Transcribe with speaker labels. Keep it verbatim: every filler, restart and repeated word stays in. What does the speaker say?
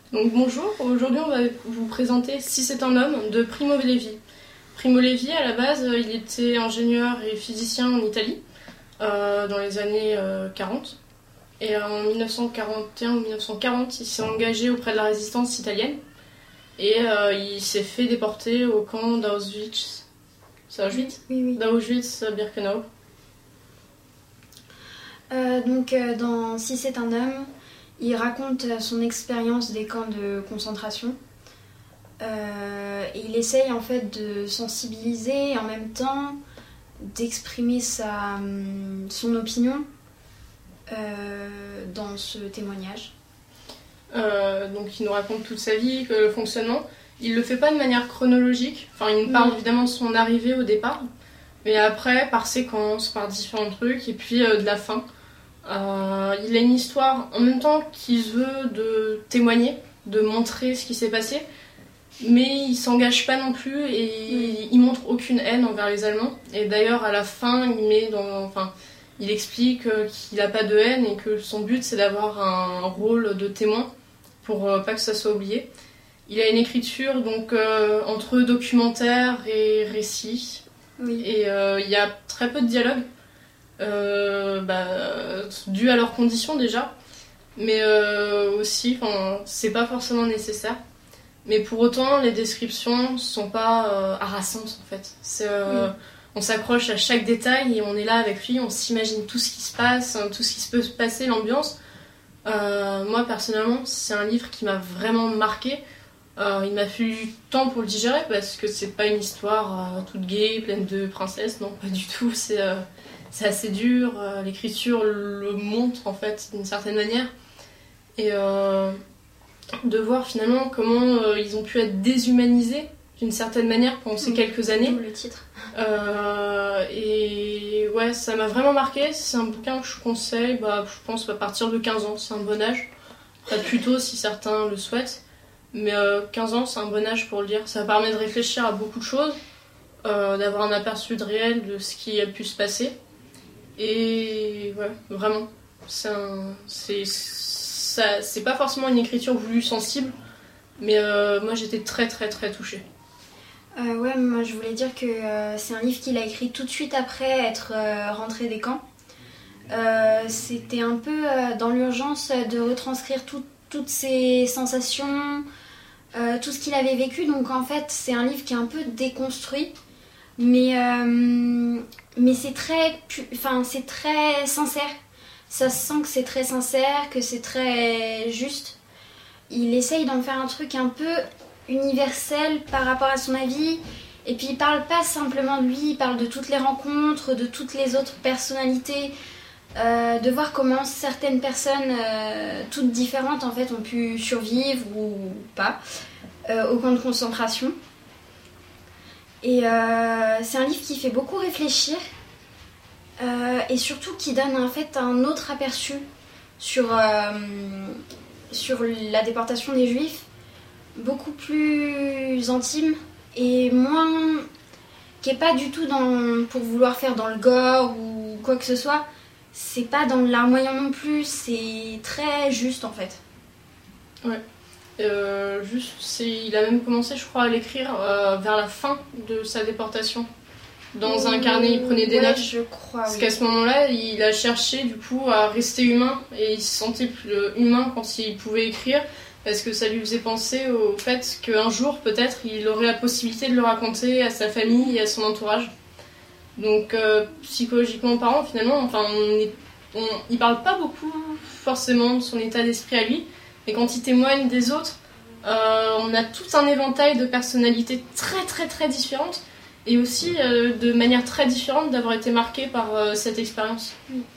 Speaker 1: Donc bonjour, aujourd'hui on va vous présenter Si c'est un homme de Primo Levi. Primo Levi, à la base, il était ingénieur et physicien en Italie euh, dans les années euh, quarante. Et en dix-neuf cent quarante et un ou dix-neuf cent quarante, il s'est engagé auprès de la résistance italienne et euh, il s'est fait déporter au camp d'Auschwitz. C'est Auschwitz ?
Speaker 2: Oui, oui.
Speaker 1: D'Auschwitz-Birkenau.
Speaker 2: Euh, donc euh, dans Si c'est un homme, il raconte son expérience des camps de concentration. Euh, et il essaye en fait de sensibiliser et en même temps d'exprimer sa, son opinion euh, dans ce témoignage.
Speaker 1: Euh, donc il nous raconte toute sa vie, que le fonctionnement. Il le fait pas de manière chronologique. Enfin, il nous parle
Speaker 2: Oui.
Speaker 1: évidemment de son arrivée au départ, mais après par séquence, par différents trucs, et puis euh, de la fin. Euh, il a une histoire en même temps qu'il veut de témoigner, de montrer ce qui s'est passé, mais il s'engage pas non plus et
Speaker 2: Oui.
Speaker 1: il montre aucune haine envers les Allemands. Et d'ailleurs à la fin, il met dans, enfin, il explique qu'il n'a pas de haine et que son but c'est d'avoir un rôle de témoin pour euh, pas que ça soit oublié. Il a une écriture donc euh, entre documentaire et récit.
Speaker 2: Oui.
Speaker 1: Et euh, il y a très peu de dialogue, euh, bah, dû à leurs conditions déjà, mais euh, aussi, c'est pas forcément nécessaire. Mais pour autant, les descriptions sont pas euh, harassantes en fait. C'est, euh, oui. On s'accroche à chaque détail et on est là avec lui, on s'imagine tout ce qui se passe, tout ce qui se peut se passer, l'ambiance. Euh, moi personnellement, c'est un livre qui m'a vraiment marqué. Euh, il m'a fallu du temps pour le digérer parce que c'est pas une histoire euh, toute gaie, pleine de princesses, non, pas du tout. C'est, euh, c'est assez dur. Euh, l'écriture le montre en fait d'une certaine manière. Et euh, de voir finalement comment euh, ils ont pu être déshumanisés d'une certaine manière pendant ces quelques années.
Speaker 2: D'où le titre.
Speaker 1: Euh, et ouais, ça m'a vraiment marqué. C'est un bouquin que je conseille, bah, je pense à partir de quinze ans, c'est un bon âge. Pas plus tôt si certains le souhaitent. Mais euh, quinze ans, c'est un bon âge pour le lire. Ça permet de réfléchir à beaucoup de choses, euh, d'avoir un aperçu de réel de ce qui a pu se passer. Et ouais, vraiment, c'est, un, c'est, ça, c'est pas forcément une écriture voulue sensible, mais euh, moi j'étais très très très touchée.
Speaker 2: Euh, ouais, moi je voulais dire que euh, c'est un livre qu'il a écrit tout de suite après être euh, rentré des camps. Euh, c'était un peu euh, dans l'urgence de retranscrire tout, toutes ses sensations, euh, tout ce qu'il avait vécu. Donc en fait, c'est un livre qui est un peu déconstruit, mais, euh, mais c'est très, enfin, c'est très sincère. Ça se sent que c'est très sincère, que c'est très juste. Il essaye d'en faire un truc un peu universel par rapport à son avis. Et puis il parle pas simplement de lui, il parle de toutes les rencontres, de toutes les autres personnalités. Euh, de voir comment certaines personnes, euh, toutes différentes en fait, ont pu survivre ou pas euh, au camp de concentration. Et euh, c'est un livre qui fait beaucoup réfléchir euh, et surtout qui donne en fait un autre aperçu sur, euh, sur la déportation des Juifs, beaucoup plus intime et moins, qui est pas du tout dans, pour vouloir faire dans le gore ou quoi que ce soit. C'est pas dans le larmoyant non plus, c'est très juste en fait.
Speaker 1: Ouais. Euh, juste, c'est, il a même commencé, je crois, à l'écrire euh, vers la fin de sa déportation. Dans mmh, un carnet, il prenait des
Speaker 2: ouais,
Speaker 1: notes.
Speaker 2: je crois.
Speaker 1: Parce
Speaker 2: oui.
Speaker 1: qu'à ce moment-là, il a cherché du coup à rester humain et il se sentait plus humain quand il pouvait écrire parce que ça lui faisait penser au fait qu'un jour, peut-être, il aurait la possibilité de le raconter à sa famille et à son entourage. Donc euh, psychologiquement parlant, finalement, enfin, on est, on, il parle pas beaucoup forcément de son état d'esprit à lui, mais quand il témoigne des autres, euh, on a tout un éventail de personnalités très très très différentes et aussi euh, de manière très différente d'avoir été marqué par euh, cette expérience.
Speaker 2: Oui.